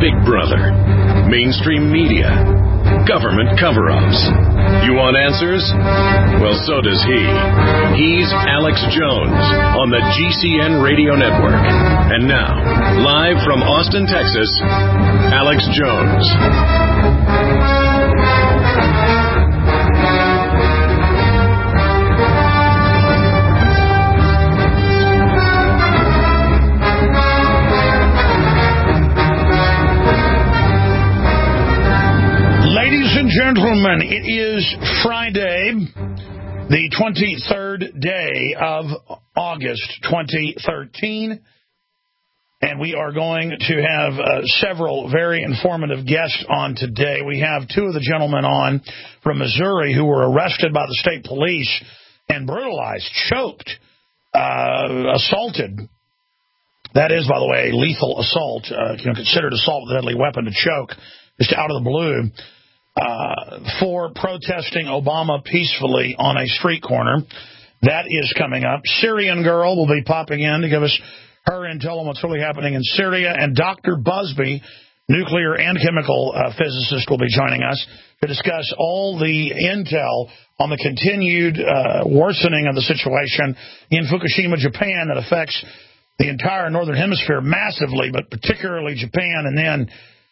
Big Brother, mainstream media, government cover-ups. You want answers? Well, so does he. He's Alex Jones on the GCN Radio Network. And now, live from Austin, Texas, Alex Jones. Ladies and gentlemen, it is Friday, the 23rd day of August 2013, and we are going to have several very informative guests on today. We have two of the gentlemen on from Missouri who were arrested by the state police and brutalized, choked, assaulted. That is, by the way, lethal assault, considered assault with a deadly weapon to choke, just out of the blue. For protesting Obama peacefully on a street corner. That is coming up. Syrian Girl will be popping in to give us her intel on what's really happening in Syria. And Dr. Busby, nuclear and chemical physicist, will be joining us to discuss all the intel on the continued worsening of the situation in Fukushima, Japan, that affects the entire Northern Hemisphere massively, but particularly Japan, and then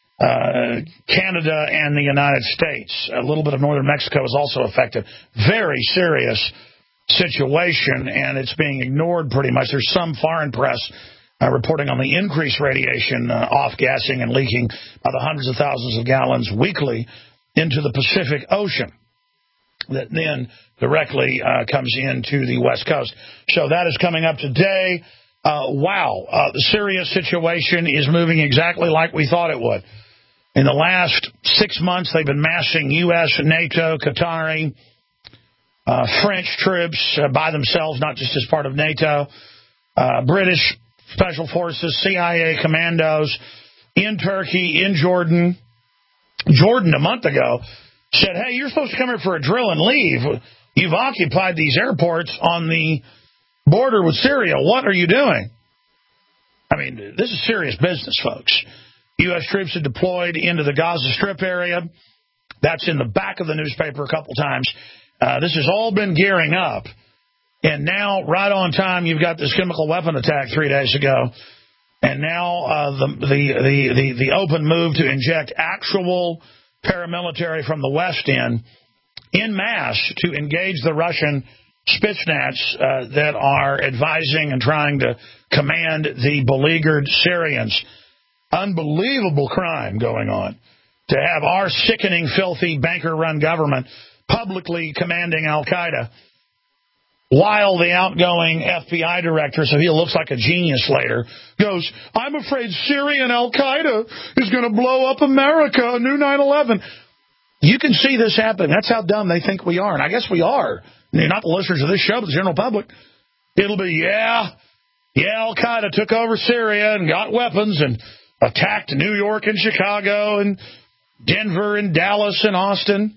Canada and the United States. A little bit of northern Mexico is also affected. Very serious situation, and it's being ignored pretty much. There's some foreign press reporting on the increased radiation off-gassing and leaking by the hundreds of thousands of gallons weekly into the Pacific Ocean that then directly comes into the West Coast. So that is coming up today. The Syria situation is moving exactly like we thought it would. In the last 6 months, they've been massing U.S., NATO, Qatari, French troops by themselves, not just as part of NATO, British Special Forces, CIA commandos in Turkey, in Jordan. Jordan, a month ago, said, hey, you're supposed to come here for a drill and leave. You've occupied these airports on the border with Syria. What are you doing? I mean, this is serious business, folks. U.S. troops are deployed into the Gaza Strip area. That's in the back of the newspaper a couple times. This has all been gearing up. And now, right on time, you've got this chemical weapon attack 3 days ago. And now the open move to inject actual paramilitary from the West in masse to engage the Russian Spetsnaz that are advising and trying to command the beleaguered Syrians. Unbelievable crime going on to have our sickening, filthy, banker-run government publicly commanding al-Qaeda while the outgoing FBI director, so he looks like a genius later, goes, I'm afraid Syria and al-Qaeda is going to blow up America, a new 9/11. You can see this happening. That's how dumb they think we are, and I guess we are. Not the listeners of this show, but the general public. It'll be, al-Qaeda took over Syria and got weapons and attacked New York and Chicago and Denver and Dallas and Austin.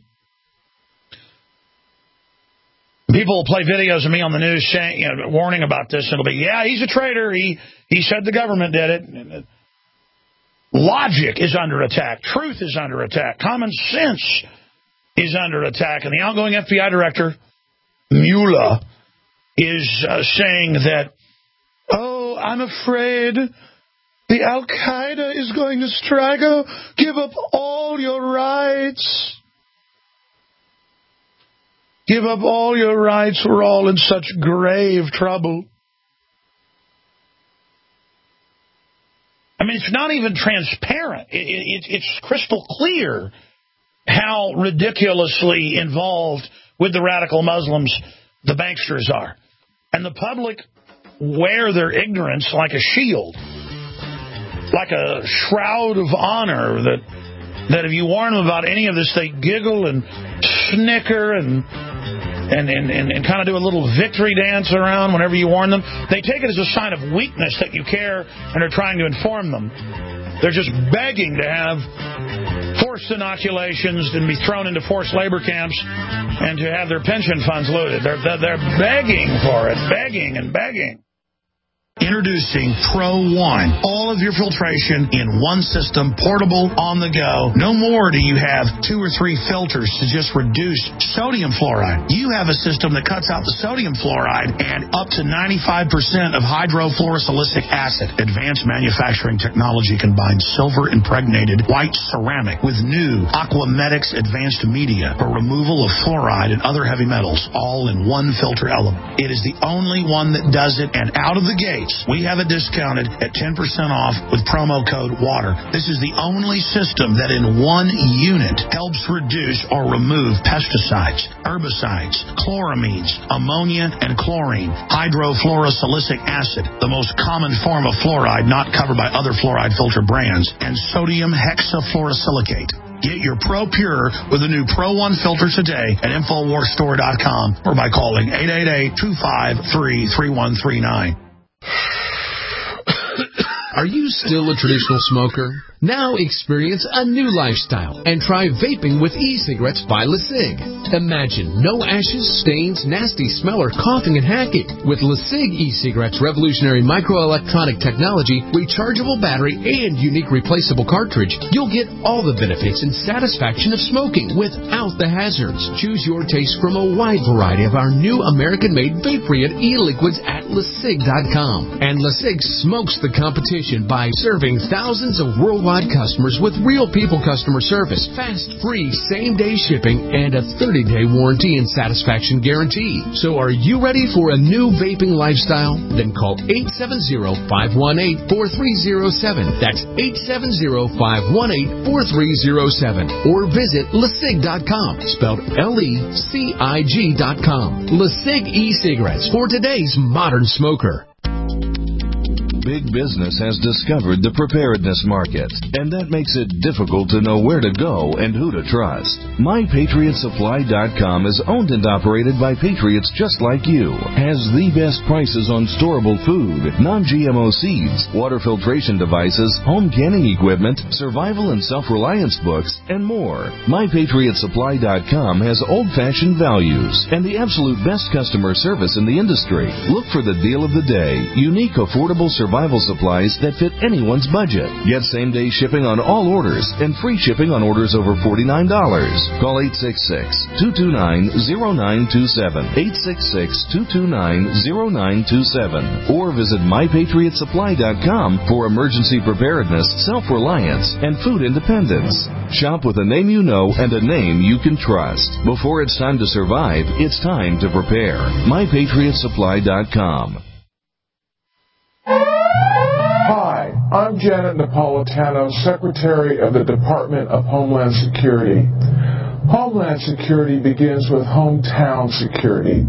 People will play videos of me on the news saying, warning about this. It'll be, he's a traitor. He said the government did it. Logic is under attack. Truth is under attack. Common sense is under attack. And the outgoing FBI director, Mueller, is saying that, I'm afraid the al-Qaeda is going to strike. Give up all your rights. Give up all your rights. We're all in such grave trouble. I mean, it's not even transparent. It's crystal clear how ridiculously involved with the radical Muslims the banksters are. And the public wear their ignorance like a shield, like a shroud of honor that if you warn them about any of this, they giggle and snicker and kind of do a little victory dance around whenever you warn them. They take it as a sign of weakness that you care and are trying to inform them. They're just begging to have forced inoculations and be thrown into forced labor camps and to have their pension funds looted. They're begging for it, begging and begging. Introducing Pro One. All of your filtration in one system, portable, on the go. No more do you have 2 or 3 filters to just reduce sodium fluoride. You have a system that cuts out the sodium fluoride and up to 95% of hydrofluorosilicic acid. Advanced manufacturing technology combines silver-impregnated white ceramic with new Aquamedics advanced media for removal of fluoride and other heavy metals, all in one filter element. It is the only one that does it, and out of the gates, we have it discounted at 10% off with promo code WATER. This is the only system that in one unit helps reduce or remove pesticides, herbicides, chloramines, ammonia, and chlorine, hydrofluorosilicic acid, the most common form of fluoride not covered by other fluoride filter brands, and sodium hexafluorosilicate. Get your Pro Pure with a new Pro One filter today at InfoWarsStore.com or by calling 888-253-3139. Are you still a traditional smoker? Now experience a new lifestyle and try vaping with e-cigarettes by LeSig. Imagine no ashes, stains, nasty smell, or coughing and hacking. With LeSig e-cigarettes' revolutionary microelectronic technology, rechargeable battery, and unique replaceable cartridge, you'll get all the benefits and satisfaction of smoking without the hazards. Choose your taste from a wide variety of our new American-made Vaporeon e-liquids at LeSig.com. And LeSig smokes the competition by serving thousands of worldwide customers with real people customer service, fast, free, same-day shipping, and a 30-day warranty and satisfaction guarantee. So are you ready for a new vaping lifestyle? Then call 870-518-4307. That's 870-518-4307. Or visit LeSig.com, spelled LECIG.com. LeSig e-cigarettes for today's modern smoker. Big business has discovered the preparedness market, and that makes it difficult to know where to go and who to trust. MyPatriotSupply.com is owned and operated by patriots just like you. Has the best prices on storable food, non-GMO seeds, water filtration devices, home canning equipment, survival and self-reliance books, and more. MyPatriotSupply.com has old-fashioned values and the absolute best customer service in the industry. Look for the deal of the day. Unique, affordable survival supplies that fit anyone's budget. Get same-day shipping on all orders and free shipping on orders over $49. Call 866-229-0927, 866-229-0927, or visit MyPatriotSupply.com for emergency preparedness, self-reliance, and food independence. Shop with a name you know and a name you can trust. Before it's time to survive, it's time to prepare. MyPatriotSupply.com. Hi, I'm Janet Napolitano, Secretary of the Department of Homeland Security. Homeland Security begins with hometown security.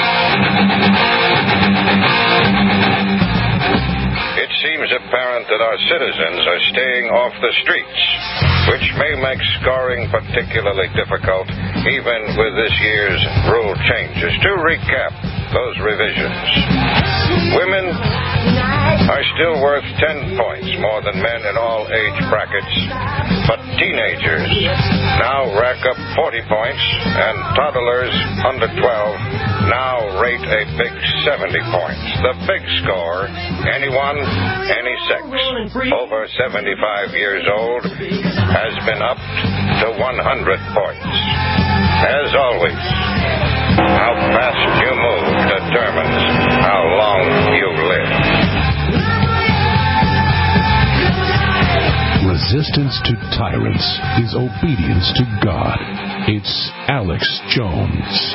It seems apparent that our citizens are staying off the streets, which may make scoring particularly difficult even with this year's rule changes. To recap those revisions, women are still worth 10 points more than men in all age brackets, but teenagers now rack up 40 points, and toddlers under 12 now rate a big 70 points. The big score, anyone, any sex, over 75 years old, has been upped to 100 points. As always, how fast you move determines how long you live. Resistance to tyrants is obedience to God. It's Alex Jones.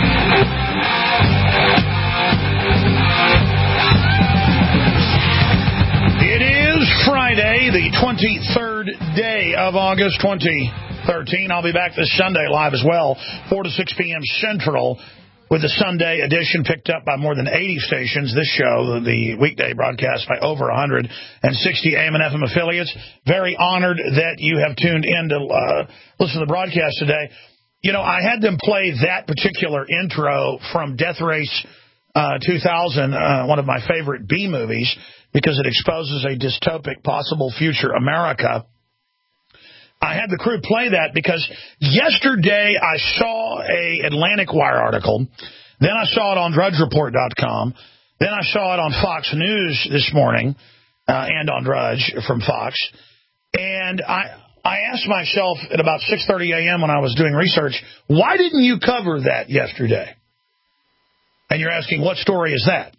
It is Friday, the 23rd day of August 2013. I'll be back this Sunday live as well, 4 to 6 p.m. Central, with the Sunday edition picked up by more than 80 stations. This show, the weekday broadcast by over 160 AM and FM affiliates. Very honored that you have tuned in to listen to the broadcast today. You know, I had them play that particular intro from Death Race 2000, one of my favorite B movies, because it exposes a dystopic possible future America. I had the crew play that because yesterday I saw a Atlantic Wire article. Then I saw it on DrudgeReport.com. Then I saw it on Fox News this morning and on Drudge from Fox. And I asked myself at about 6:30 a.m. when I was doing research, why didn't you cover that yesterday? And you're asking, what story is that?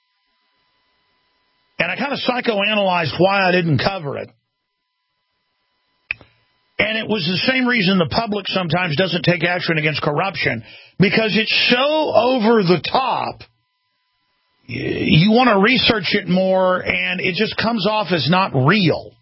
And I kind of psychoanalyzed why I didn't cover it. And it was the same reason the public sometimes doesn't take action against corruption, because it's so over the top. You want to research it more, and it just comes off as not real.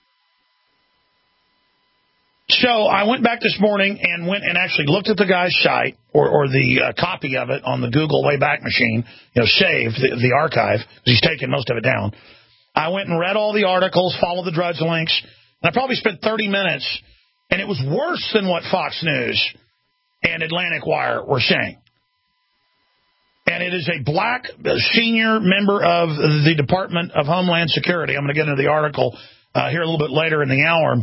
So I went back this morning and went and actually looked at the guy's site, or the copy of it on the Google Wayback Machine, saved the archive, because he's taken most of it down. I went and read all the articles, followed the Drudge links, and I probably spent 30 minutes, and it was worse than what Fox News and Atlantic Wire were saying. And it is a black senior member of the Department of Homeland Security. I'm going to get into the article here a little bit later in the hour,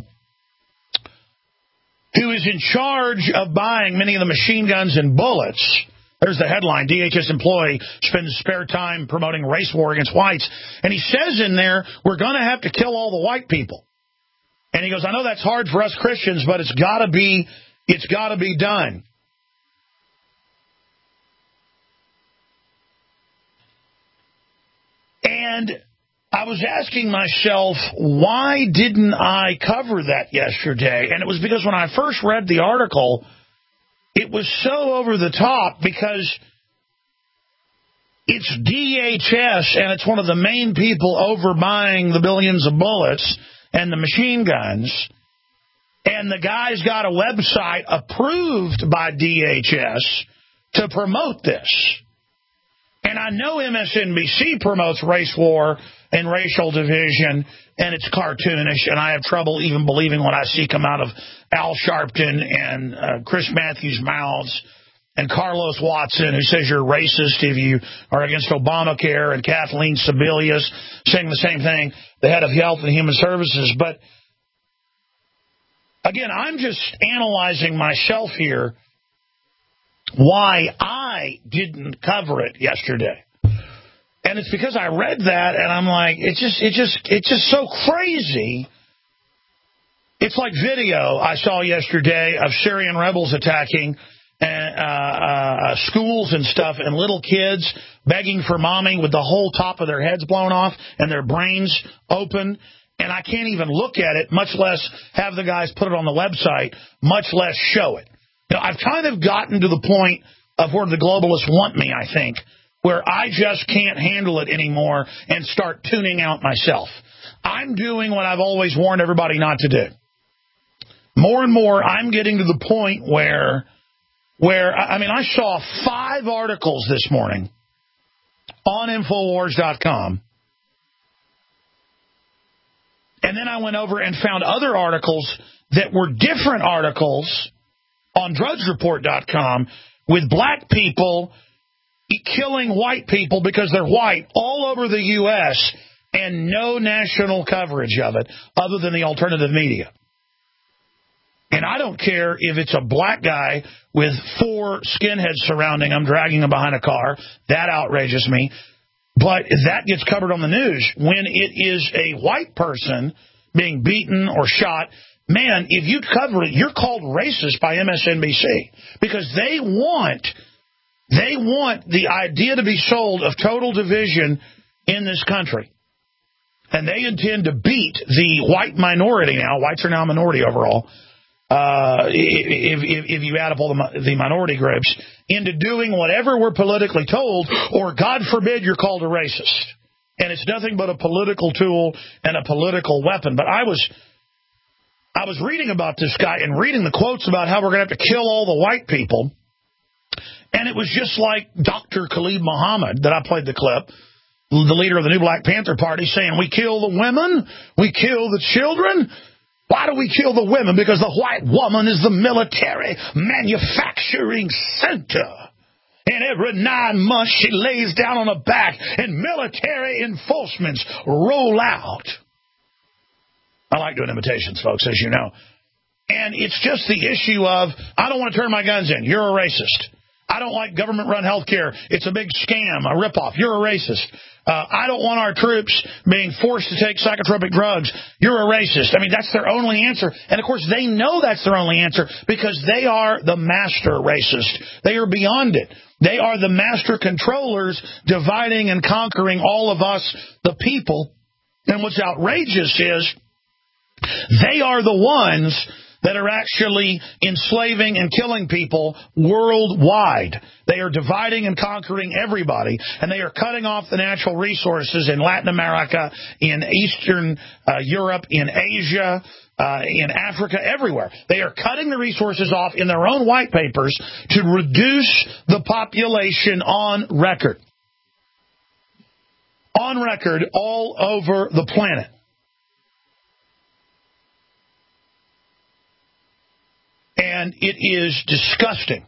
who is in charge of buying many of the machine guns and bullets. There's the headline: DHS employee spends spare time promoting race war against whites. And he says in there, we're going to have to kill all the white people. And he goes, I know that's hard for us Christians, but it's got to be done. And I was asking myself, why didn't I cover that yesterday? And it was because when I first read the article, it was so over the top, because it's DHS and it's one of the main people overbuying the billions of bullets and the machine guns. And the guy's got a website approved by DHS to promote this. And I know MSNBC promotes race war and racial division, and it's cartoonish, and I have trouble even believing what I see come out of Al Sharpton and Chris Matthews' mouths, and Carlos Watson, who says you're racist if you are against Obamacare, and Kathleen Sebelius saying the same thing, the head of Health and Human Services. But, again, I'm just analyzing myself here, why I didn't cover it yesterday. And it's because I read that, and I'm like, it's just so crazy. It's like video I saw yesterday of Syrian rebels attacking schools and stuff, and little kids begging for mommy with the whole top of their heads blown off and their brains open. And I can't even look at it, much less have the guys put it on the website, much less show it. I've kind of gotten to the point of where the globalists want me, I think, where I just can't handle it anymore and start tuning out myself. I'm doing what I've always warned everybody not to do. More and more, I'm getting to the point where I saw 5 articles this morning on Infowars.com. And then I went over and found other articles that were different articles on DrudgeReport.com with black people killing white people because they're white all over the U.S. and no national coverage of it other than the alternative media. And I don't care if it's a black guy with 4 skinheads surrounding him, dragging him behind a car. That outrages me. But that gets covered on the news. When it is a white person being beaten or shot, man, if you cover it, you're called racist by MSNBC, because they want the idea to be sold of total division in this country. And they intend to beat the white minority now. Whites are now a minority overall. If you add up all the minority groups, into doing whatever we're politically told, or God forbid you're called a racist. And it's nothing but a political tool and a political weapon. But I was reading about this guy and reading the quotes about how we're going to have to kill all the white people. And it was just like Dr. Khalid Muhammad, that I played the clip, the leader of the new Black Panther Party, saying, we kill the women, we kill the children. Why do we kill the women? Because the white woman is the military manufacturing center. And every 9 months she lays down on her back and military enforcements roll out. I like doing imitations, folks, as you know. And it's just the issue of, I don't want to turn my guns in. You're a racist. I don't like government-run health care. It's a big scam, a ripoff. You're a racist. I don't want our troops being forced to take psychotropic drugs. You're a racist. I mean, that's their only answer. And, of course, they know that's their only answer because they are the master racist. They are beyond it. They are the master controllers dividing and conquering all of us, the people. And what's outrageous is they are the ones that are actually enslaving and killing people worldwide. They are dividing and conquering everybody, and they are cutting off the natural resources in Latin America, in Eastern Europe, in Asia, in Africa, everywhere. They are cutting the resources off in their own white papers to reduce the population on record. On record all over the planet. And it is disgusting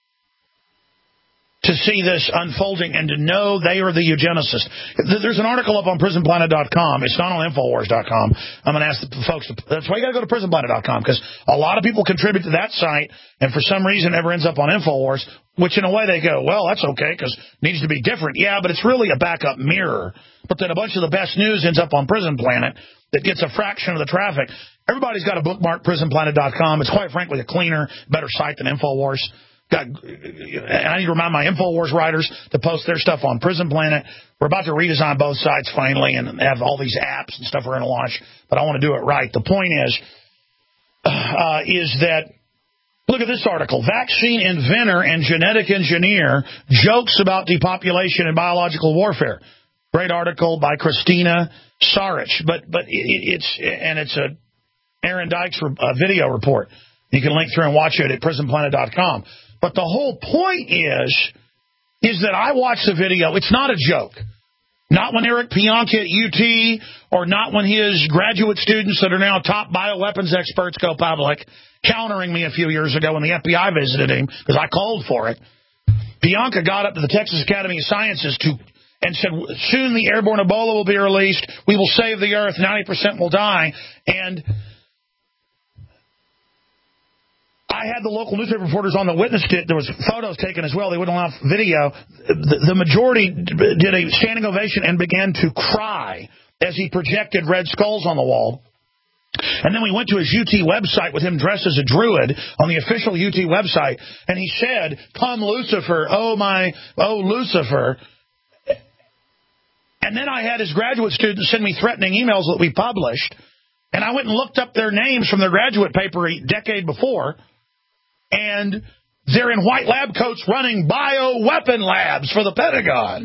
to see this unfolding and to know they are the eugenicists. There's an article up on prisonplanet.com. It's not on Infowars.com. I'm going to ask the folks. That's why you got to go to prisonplanet.com, because a lot of people contribute to that site, and for some reason it never ends up on Infowars, which in a way they go, well, that's okay because it needs to be different. Yeah, but it's really a backup mirror. But then a bunch of the best news ends up on Prison Planet that gets a fraction of the traffic. Everybody's got to bookmark prisonplanet.com. It's quite frankly a cleaner, better site than Infowars. I need to remind my Infowars writers to post their stuff on Prison Planet. We're about to redesign both sites finally and have all these apps and stuff we're going to launch, but I want to do it right. The point is that, look at this article. Vaccine inventor and genetic engineer jokes about depopulation and biological warfare. Great article by Christina Sarich. But it's a Aaron Dykes video report. You can link through and watch it at prisonplanet.com. But the whole point is that I watched the video. It's not a joke. Not when Eric Pianka at UT or not when his graduate students that are now top bioweapons experts go public, countering me a few years ago when the FBI visited him because I called for it. Pianka got up to the Texas Academy of Sciences and said, soon the airborne Ebola will be released. We will save the earth. 90% will die. And I had the local newspaper reporters on that witnessed it. There was photos taken as well. They wouldn't allow video. The majority did a standing ovation and began to cry as he projected red skulls on the wall. And then we went to his UT website with him dressed as a druid on the official UT website, and he said, "Come Lucifer, oh Lucifer." And then I had his graduate students send me threatening emails that we published, and I went and looked up their names from their graduate paper a decade before, and they're in white lab coats running bioweapon labs for the Pentagon.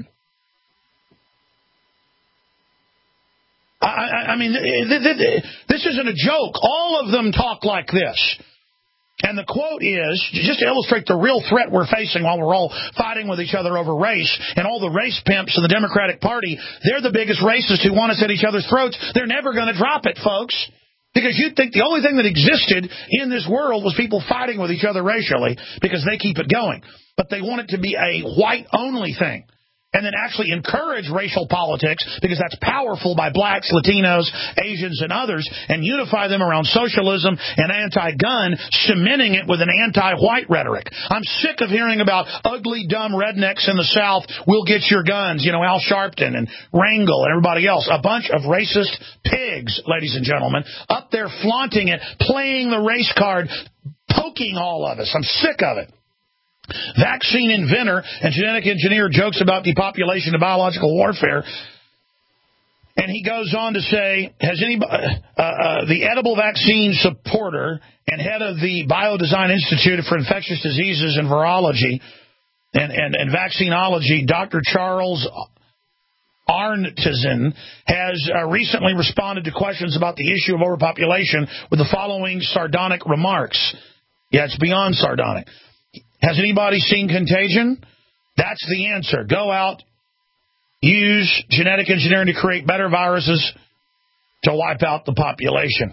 I mean, this isn't a joke. All of them talk like this. And the quote is, just to illustrate the real threat we're facing while we're all fighting with each other over race, and all the race pimps of the Democratic Party, they're the biggest racists who want us at each other's throats. They're never going to drop it, folks. Because you'd think the only thing that existed in this world was people fighting with each other racially because they keep it going. But they want it to be a white-only thing. And then actually encourage racial politics because that's powerful by blacks, Latinos, Asians, and others, and unify them around socialism and anti-gun, cementing it with an anti-white rhetoric. I'm sick of hearing about ugly, dumb rednecks in the South. We'll get your guns. You know, Al Sharpton and Rangel and everybody else. A bunch of racist pigs, ladies and gentlemen, up there flaunting it, playing the race card, poking all of us. I'm sick of it. Vaccine inventor and genetic engineer jokes about depopulation and biological warfare. And he goes on to say, has anybody, the edible vaccine supporter and head of the Biodesign Institute for Infectious Diseases and Virology and Vaccinology, Dr. Charles Arntzen, has recently responded to questions about the issue of overpopulation with the following sardonic remarks. Yeah, it's beyond sardonic. Has anybody seen Contagion? That's the answer. Go out, use genetic engineering to create better viruses to wipe out the population.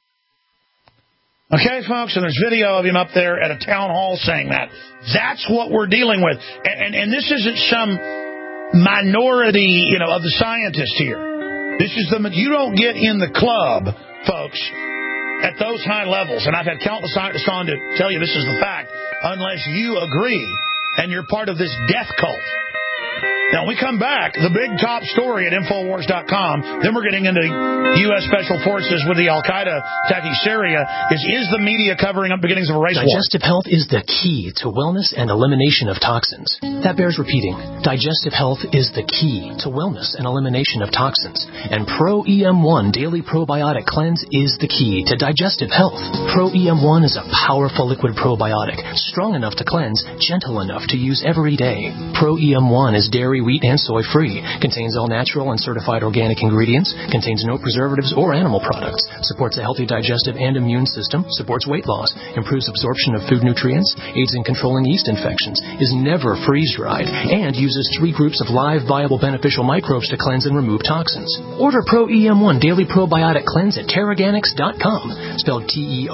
Okay, folks, and there's video of him up there at a town hall saying that. That's what we're dealing with. And this isn't some minority, of the scientists here. This is you don't get in the club, folks, at those high levels. And I've had countless scientists on to tell you this is the fact. Unless you agree and you're part of this death cult. Now, when we come back, the big top story at Infowars.com, then we're getting into U.S. Special Forces with the al-Qaeda attacking Syria, is the media covering up beginnings of a race war? Digestive health is the key to wellness and elimination of toxins. That bears repeating. Digestive health is the key to wellness and elimination of toxins. And Pro EM1 Daily Probiotic Cleanse is the key to digestive health. Pro EM1 is a powerful liquid probiotic, strong enough to cleanse, gentle enough to use every day. Pro EM1 is dairy, wheat, and soy-free, contains all natural and certified organic ingredients, contains no preservatives or animal products, supports a healthy digestive and immune system, supports weight loss, improves absorption of food nutrients, aids in controlling yeast infections, is never freeze-dried, and uses 3 groups of live, viable, beneficial microbes to cleanse and remove toxins. Order Pro EM1 Daily Probiotic Cleanse at Terraganix.com, spelled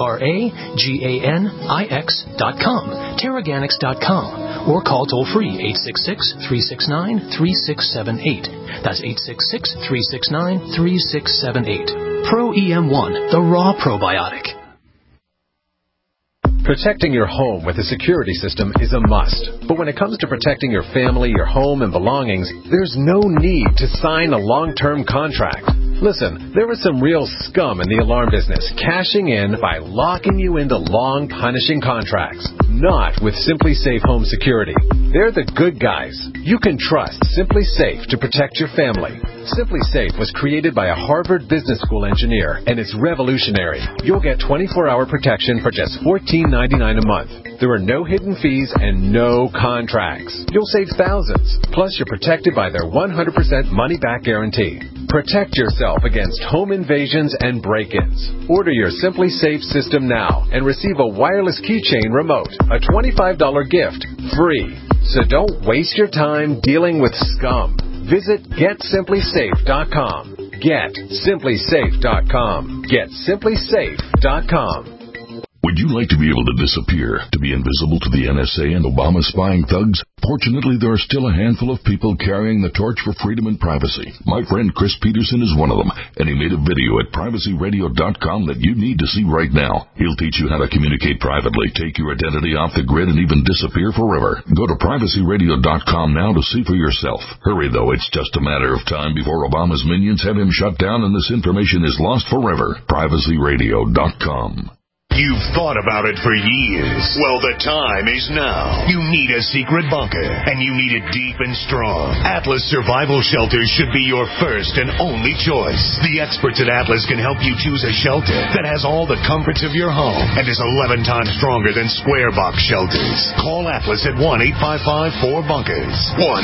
TerraGanix.com, Terraganix.com, or call toll-free 866-369-3678. That's 866-369-3678. Pro EM1, the raw probiotic. Protecting your home with a security system is a must. But when it comes to protecting your family, your home, and belongings, there's no need to sign a long-term contract. Listen, there is some real scum in the alarm business, cashing in by locking you into long, punishing contracts. Not with Simply Safe Home Security. They're the good guys. You can trust Simply Safe to protect your family. Simply Safe was created by a Harvard Business School engineer, and it's revolutionary. You'll get 24-hour protection for just $14.99 a month. There are no hidden fees and no contracts. You'll save thousands. Plus, you're protected by their 100% money-back guarantee. Protect yourself against home invasions and break-ins. Order your Simply Safe system now and receive a wireless keychain remote, a $25 gift, free. So don't waste your time dealing with scum. Visit GetSimplySafe.com. GetSimplySafe.com. GetSimplySafe.com. Would you like to be able to disappear, to be invisible to the NSA and Obama spying thugs? Fortunately, there are still a handful of people carrying the torch for freedom and privacy. My friend Chris Peterson is one of them, and he made a video at privacyradio.com that you need to see right now. He'll teach you how to communicate privately, take your identity off the grid, and even disappear forever. Go to privacyradio.com now to see for yourself. Hurry, though, it's just a matter of time before Obama's minions have him shut down and this information is lost forever. privacyradio.com. You've thought about it for years. Well, the time is now. You need a secret bunker, and you need it deep and strong. Atlas Survival Shelters should be your first and only choice. The experts at Atlas can help you choose a shelter that has all the comforts of your home and is 11 times stronger than square box shelters. Call Atlas at 1-855-4BUNKERS.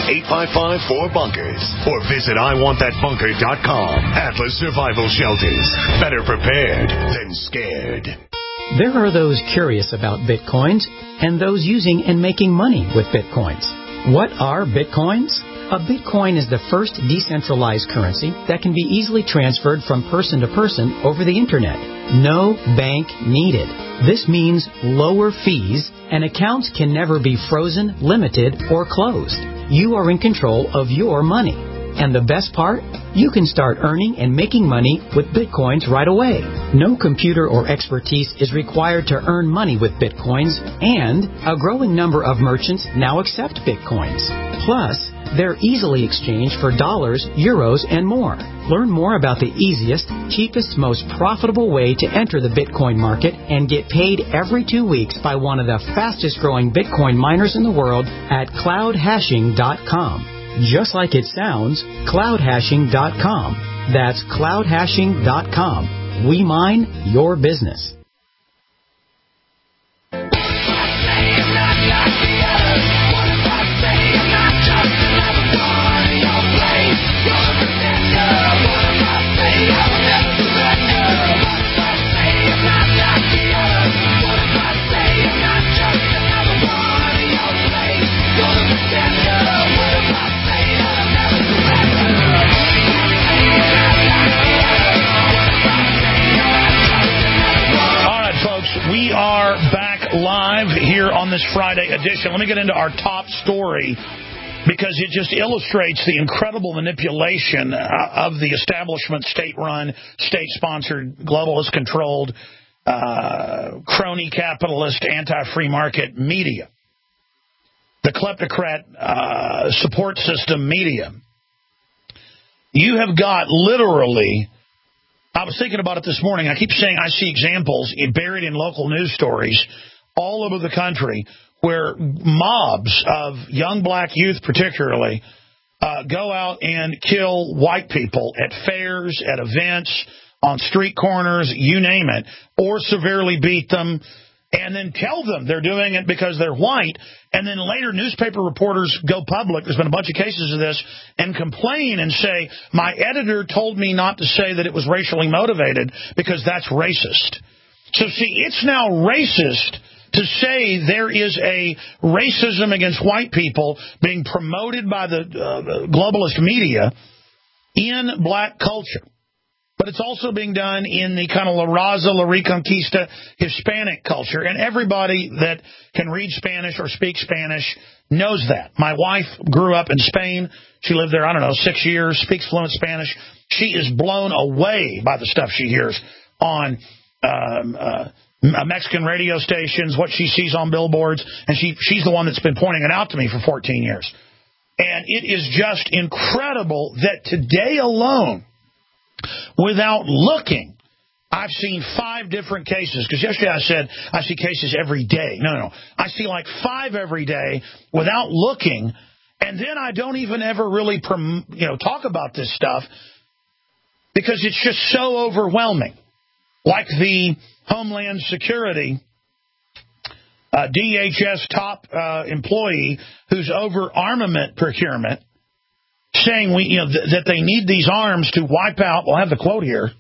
1-855-4BUNKERS. Or visit IWantThatBunker.com. Atlas Survival Shelters. Better prepared than scared. There are those curious about Bitcoins and those using and making money with Bitcoins. What are Bitcoins? A Bitcoin is the first decentralized currency that can be easily transferred from person to person over the Internet. No bank needed. This means lower fees, and accounts can never be frozen, limited, or closed. You are in control of your money. And the best part? You can start earning and making money with Bitcoins right away. No computer or expertise is required to earn money with Bitcoins, and a growing number of merchants now accept Bitcoins. Plus, they're easily exchanged for dollars, euros, and more. Learn more about the easiest, cheapest, most profitable way to enter the Bitcoin market and get paid every 2 weeks by one of the fastest growing Bitcoin miners in the world at cloudhashing.com. Just like it sounds, cloudhashing.com. That's cloudhashing.com. We mine your business. We are back live here on this Friday edition. Let me get into our top story because it just illustrates the incredible manipulation of the establishment, state-run, state-sponsored, globalist-controlled, crony capitalist, anti-free market media. the kleptocrat support system media. You have got literally, I was thinking about it this morning, I keep saying I see examples buried in local news stories all over the country where mobs of young black youth particularly go out and kill white people at fairs, at events, on street corners, you name it, or severely beat them, and then tell them they're doing it because they're white, and then later newspaper reporters go public, there's been a bunch of cases of this, and complain and say, my editor told me not to say that it was racially motivated because that's racist. So see, it's now racist to say there is a racism against white people being promoted by the globalist media in black culture. But it's also being done in the kind of La Raza, La Reconquista Hispanic culture. And everybody that can read Spanish or speak Spanish knows that. My wife grew up in Spain. She lived there, 6 years, speaks fluent Spanish. She is blown away by the stuff she hears on Mexican radio stations, what she sees on billboards. And she's the one that's been pointing it out to me for 14 years. And it is just incredible that today alone, without looking, I've seen 5 different cases. Because yesterday I said I see cases every day. No. I see like 5 every day without looking. And then I don't even ever really talk about this stuff because it's just so overwhelming. Like the Homeland Security DHS top employee who's over armament procurement, saying that they need these arms to wipe out. We'll have the quote here.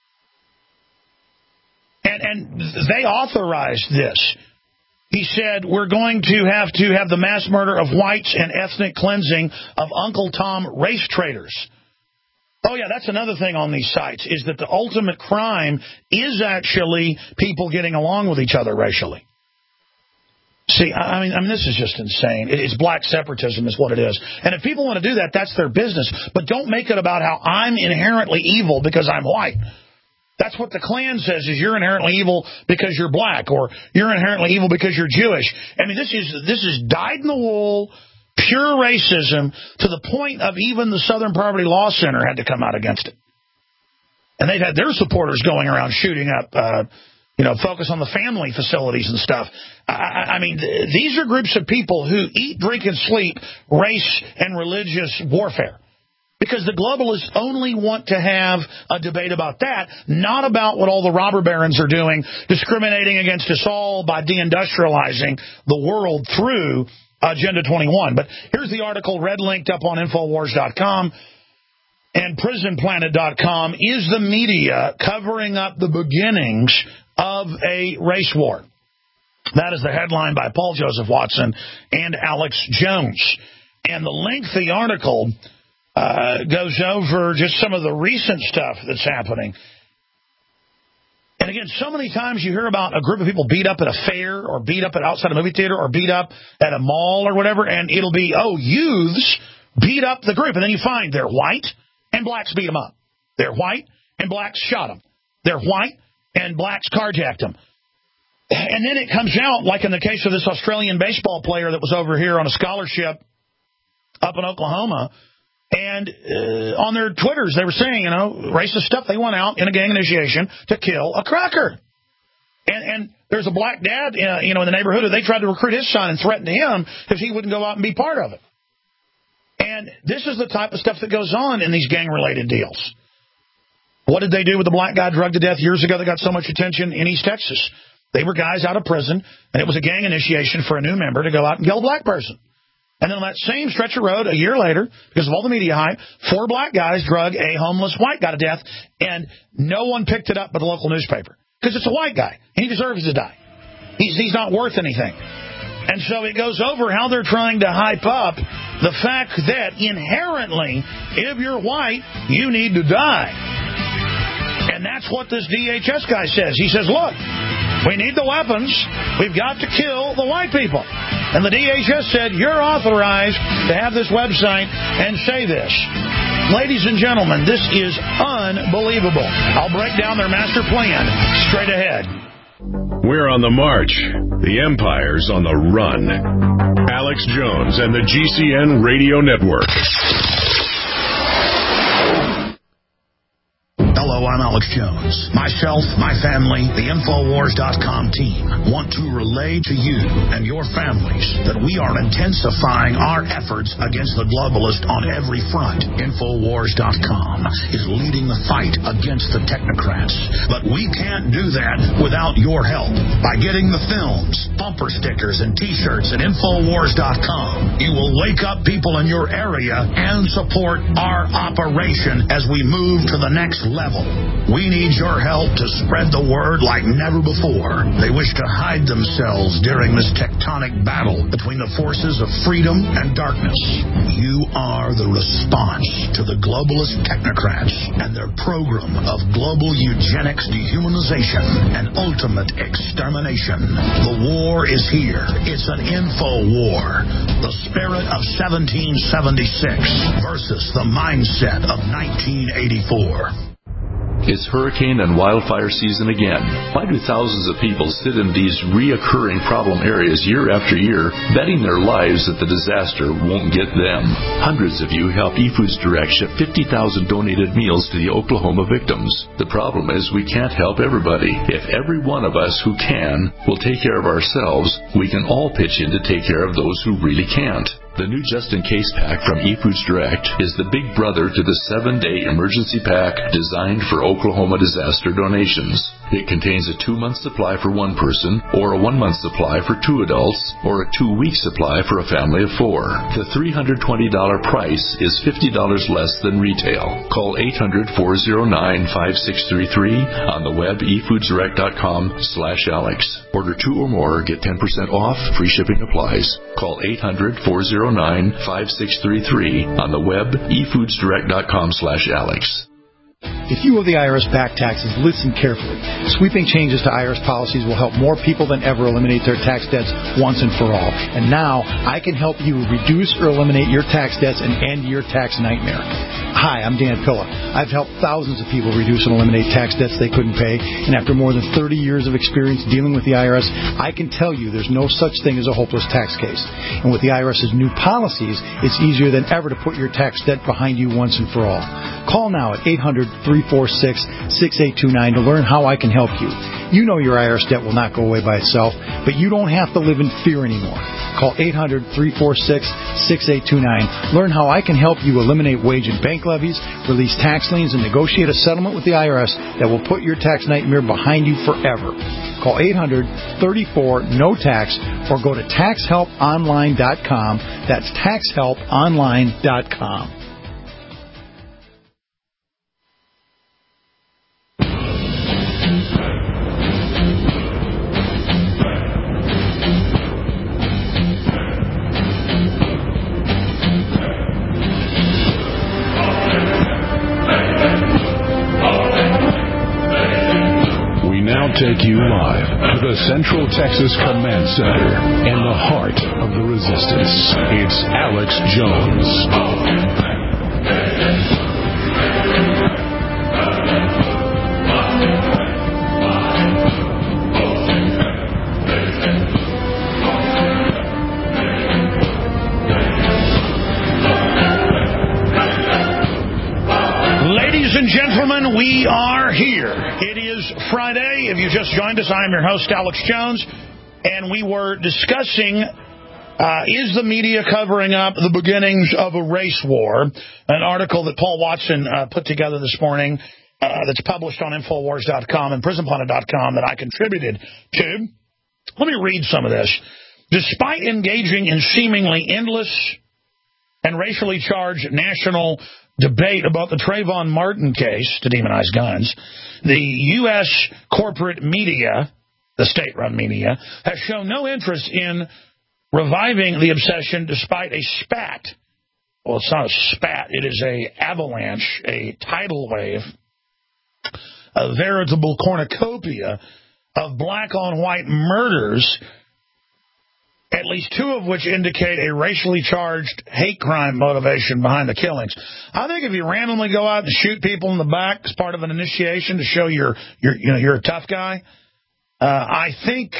And they authorized this. He said, we're going to have the mass murder of whites and ethnic cleansing of Uncle Tom race traders. Oh, yeah, that's another thing on these sites, is that the ultimate crime is actually people getting along with each other racially. See, I mean, this is just insane. It's black separatism is what it is. And if people want to do that, that's their business. But don't make it about how I'm inherently evil because I'm white. That's what the Klan says, is you're inherently evil because you're black, or you're inherently evil because you're Jewish. I mean, this is dyed-in-the-wool, pure racism, to the point of even the Southern Poverty Law Center had to come out against it. And they've had their supporters going around shooting up focus on the family facilities and stuff. I mean, these are groups of people who eat, drink, and sleep race and religious warfare. Because the globalists only want to have a debate about that, not about what all the robber barons are doing, discriminating against us all by deindustrializing the world through Agenda 21. But here's the article, red linked up on Infowars.com. And PrisonPlanet.com. Is the media covering up the beginnings of a race war? That is the headline by Paul Joseph Watson and Alex Jones. And the lengthy article goes over just some of the recent stuff that's happening. And again, so many times you hear about a group of people beat up at a fair, or beat up outside a movie theater, or beat up at a mall or whatever, and it'll be, youths beat up the group. And then you find they're white, and blacks beat them up. They're white, and blacks shot them. They're white, and blacks carjacked them. And then it comes out, like in the case of this Australian baseball player that was over here on a scholarship up in Oklahoma, and on their Twitters they were saying, racist stuff. They went out in a gang initiation to kill a cracker. And there's a black dad, in the neighborhood, who they tried to recruit his son and threatened him because he wouldn't go out and be part of it. And this is the type of stuff that goes on in these gang-related deals. What did they do with the black guy drugged to death years ago that got so much attention in East Texas? They were guys out of prison, and it was a gang initiation for a new member to go out and kill a black person. And then on that same stretch of road, a year later, because of all the media hype, 4 black guys drug a homeless white guy to death, and no one picked it up but the local newspaper. Because it's a white guy, and he deserves to die. He's not worth anything. And so it goes over how they're trying to hype up the fact that inherently, if you're white, you need to die. And that's what this DHS guy says. He says, look, we need the weapons. We've got to kill the white people. And the DHS said, you're authorized to have this website and say this. Ladies and gentlemen, this is unbelievable. I'll break down their master plan straight ahead. We're on the march. The empire's on the run. Alex Jones and the GCN Radio Network. Hello, I'm Alex Jones. Myself, my family, the Infowars.com team want to relay to you and your families that we are intensifying our efforts against the globalist on every front. Infowars.com is leading the fight against the technocrats. But we can't do that without your help. By getting the films, bumper stickers, and T-shirts at Infowars.com, you will wake up people in your area and support our operation as we move to the next level. We need your help to spread the word like never before. They wish to hide themselves during this tectonic battle between the forces of freedom and darkness. You are the response to the globalist technocrats and their program of global eugenics, dehumanization, and ultimate extermination. The war is here. It's an info war. The spirit of 1776 versus the mindset of 1984. It's hurricane and wildfire season again. Why do thousands of people sit in these reoccurring problem areas year after year, betting their lives that the disaster won't get them? Hundreds of you helped eFoods Direct ship 50,000 donated meals to the Oklahoma victims. The problem is we can't help everybody. If every one of us who can will take care of ourselves, we can all pitch in to take care of those who really can't. The new just-in-case pack from eFoods Direct is the big brother to the 7-day emergency pack designed for Oklahoma disaster donations. It contains a 2-month supply for one person, or a 1-month supply for 2 adults, or a 2-week supply for a family of 4. The $320 price is $50 less than retail. Call 800-409-5633 on the web efoodsdirect.com/Alex. Order 2 or more, get 10% off, free shipping applies. Call 800-409-5633 on the web efoodsdirect.com/Alex. If you owe the IRS back taxes, listen carefully. Sweeping changes to IRS policies will help more people than ever eliminate their tax debts once and for all. And now, I can help you reduce or eliminate your tax debts and end your tax nightmare. Hi, I'm Dan Pilla. I've helped thousands of people reduce and eliminate tax debts they couldn't pay, and after more than 30 years of experience dealing with the IRS, I can tell you there's no such thing as a hopeless tax case. And with the IRS's new policies, it's easier than ever to put your tax debt behind you once and for all. Call now at 800-346-6829 to learn how I can help you. You know your IRS debt will not go away by itself, but you don't have to live in fear anymore. Call 800-346-6829. Learn how I can help you eliminate wage and bank levies, release tax liens, and negotiate a settlement with the IRS that will put your tax nightmare behind you forever. Call 800-34-NO-TAX or go to taxhelponline.com. That's taxhelponline.com. Take you live to the Central Texas Command Center in the heart of the resistance. It's Alex Jones. Ladies and gentlemen, we are here. It is Friday. If you just joined us, I'm your host, Alex Jones, and we were discussing, is the media covering up the beginnings of a race war? An article that Paul Watson put together this morning that's published on Infowars.com and PrisonPlanet.com that I contributed to. Let me read some of this. Despite engaging in seemingly endless and racially charged national debate about the Trayvon Martin case to demonize guns, the U.S. corporate media, the state-run media, has shown no interest in reviving the obsession despite a spat. Well, it's not a spat. It is an avalanche, a tidal wave, a veritable cornucopia of black-on-white murders, at least 2 of which indicate a racially charged hate crime motivation behind the killings. I think if you randomly go out and shoot people in the back as part of an initiation to show you're a tough guy, I think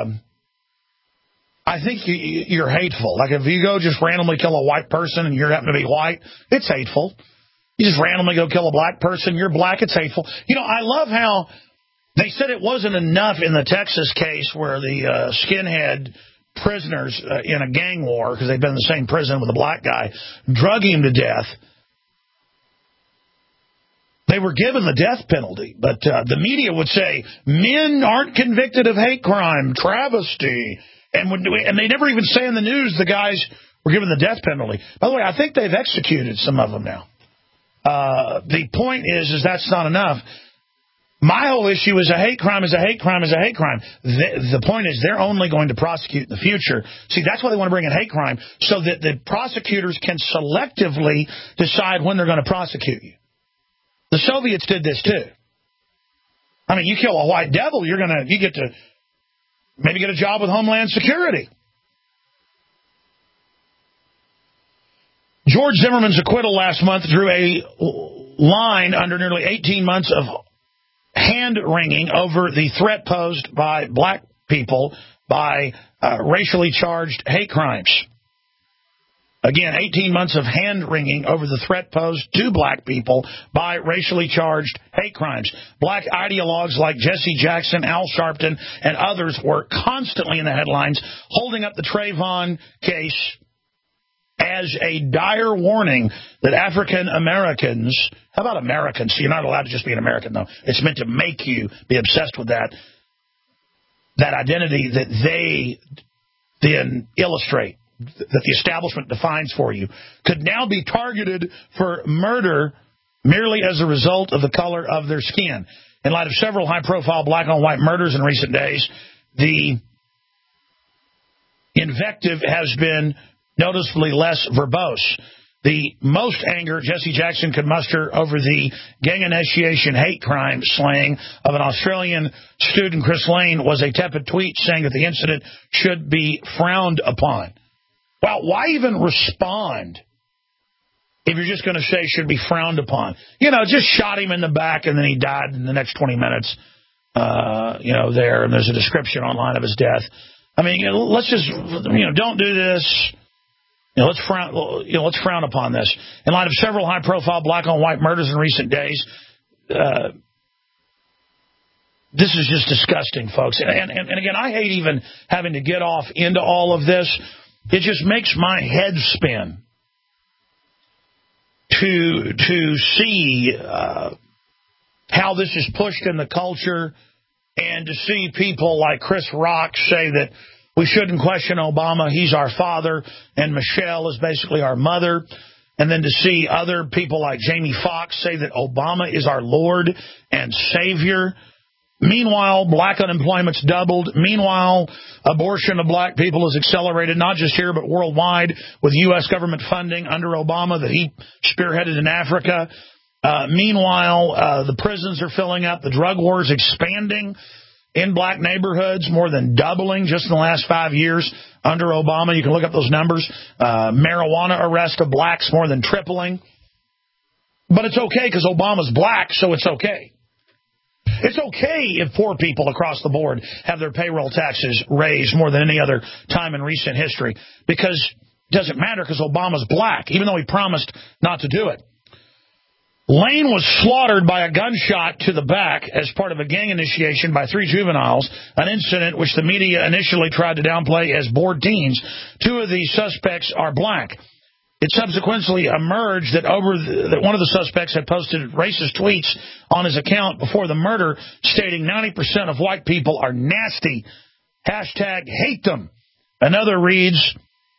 you're hateful. Like if you go just randomly kill a white person and you happen to be white, it's hateful. You just randomly go kill a black person, you're black, it's hateful. You know, I love how they said it wasn't enough in the Texas case where the skinhead prisoners in a gang war, because they've been in the same prison with a black guy, drug him to death. They were given the death penalty, but the media would say, men aren't convicted of hate crime, travesty. And they never even say in the news the guys were given the death penalty. By the way, I think they've executed some of them now. The point is that's not enough. My whole issue is a hate crime is a hate crime is a hate crime. The point is they're only going to prosecute in the future. See, that's why they want to bring in hate crime, so that the prosecutors can selectively decide when they're going to prosecute you. The Soviets did this too. I mean, you kill a white devil, you get to maybe get a job with Homeland Security. George Zimmerman's acquittal last month drew a line under nearly 18 months of hand-wringing over the threat posed by black people by racially charged hate crimes. Again, 18 months of hand-wringing over the threat posed to black people by racially charged hate crimes. Black ideologues like Jesse Jackson, Al Sharpton, and others were constantly in the headlines, holding up the Trayvon case as a dire warning that African Americans, how about Americans? So you're not allowed to just be an American, though. It's meant to make you be obsessed with that identity that they then illustrate, that the establishment defines for you, could now be targeted for murder merely as a result of the color of their skin. In light of several high-profile black-on-white murders in recent days, the invective has been noticeably less verbose. The most anger Jesse Jackson could muster over the gang initiation hate crime slaying of an Australian student, Chris Lane, was a tepid tweet saying that the incident should be frowned upon. Well, why even respond if you're just going to say should be frowned upon? You know, just shot him in the back and then he died in the next 20 minutes, there, and there's a description online of his death. I mean, let's just, don't do this. Let's frown upon this. In light of several high-profile black-on-white murders in recent days, this is just disgusting, folks. And again, I hate even having to get off into all of this. It just makes my head spin to see how this is pushed in the culture, and to see people like Chris Rock say that we shouldn't question Obama, he's our father, and Michelle is basically our mother. And then to see other people like Jamie Foxx say that Obama is our Lord and Savior. Meanwhile, black unemployment's doubled. Meanwhile, abortion of black people has accelerated, not just here but worldwide, with U.S. government funding under Obama that he spearheaded in Africa. Meanwhile, the prisons are filling up. The drug war is expanding in black neighborhoods, more than doubling just in the last 5 years under Obama. You can look up those numbers. Marijuana arrest of blacks more than tripling. But it's okay because Obama's black, so it's okay. It's okay if poor people across the board have their payroll taxes raised more than any other time in recent history, because it doesn't matter because Obama's black, even though he promised not to do it. Lane was slaughtered by a gunshot to the back as part of a gang initiation by 3 juveniles, an incident which the media initially tried to downplay as bored teens. 2 of the suspects are black. It subsequently emerged that that one of the suspects had posted racist tweets on his account before the murder, stating 90% of white people are nasty. Hashtag hate them. Another reads,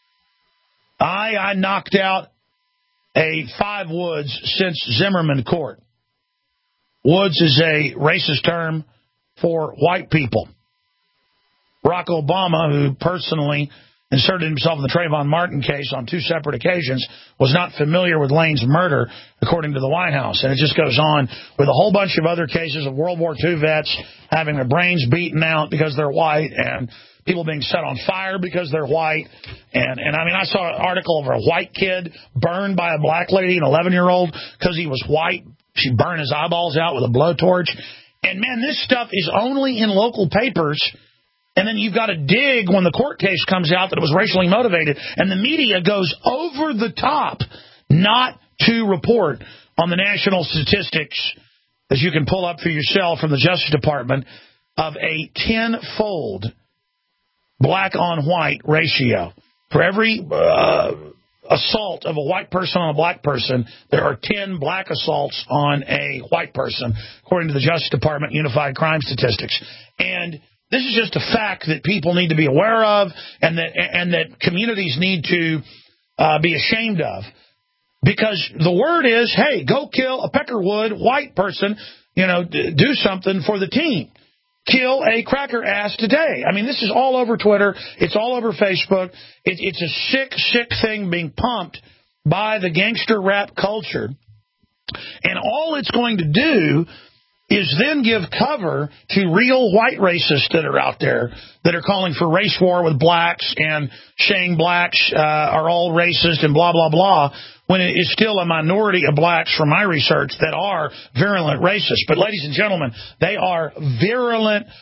I knocked out a 5 Woods since Zimmerman court. Woods is a racist term for white people. Barack Obama, who personally inserted himself in the Trayvon Martin case on 2 separate occasions, was not familiar with Lane's murder, according to the White House. And it just goes on with a whole bunch of other cases of World War II vets having their brains beaten out because they're white, and people being set on fire because they're white. And I mean, I saw an article of a white kid burned by a black lady, an 11-year-old, because he was white. She burned his eyeballs out with a blowtorch. And, man, this stuff is only in local papers. And then you've got to dig when the court case comes out that it was racially motivated. And the media goes over the top not to report on the national statistics, as you can pull up for yourself from the Justice Department, of a 10-fold black on white ratio. For every assault of a white person on a black person, there are 10 black assaults on a white person, according to the Justice Department Unified Crime Statistics. And this is just a fact that people need to be aware of, and that communities need to be ashamed of. Because the word is, hey, go kill a Peckerwood white person, do something for the team. Kill a cracker ass today. I mean, this is all over Twitter. It's all over Facebook. It's a sick, sick thing being pumped by the gangster rap culture. And all it's going to do is then give cover to real white racists that are out there that are calling for race war with blacks and saying blacks are all racist and blah, blah, blah, when it is still a minority of blacks, from my research, that are virulent racists. But, ladies and gentlemen, they are virulently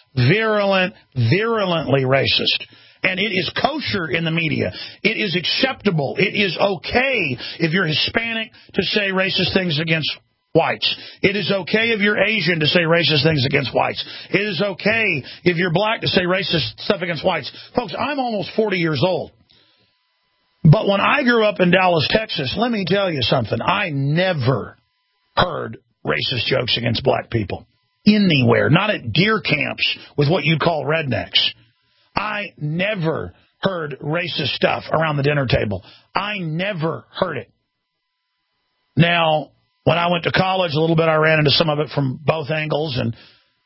racist. And it is kosher in the media. It is acceptable. It is okay if you're Hispanic to say racist things against whites. It is okay if you're Asian to say racist things against whites. It is okay if you're black to say racist stuff against whites. Folks, I'm almost 40 years old. But when I grew up in Dallas, Texas, let me tell you something. I never heard racist jokes against black people anywhere, not at deer camps with what you'd call rednecks. I never heard racist stuff around the dinner table. I never heard it. Now, when I went to college a little bit, I ran into some of it from both angles, and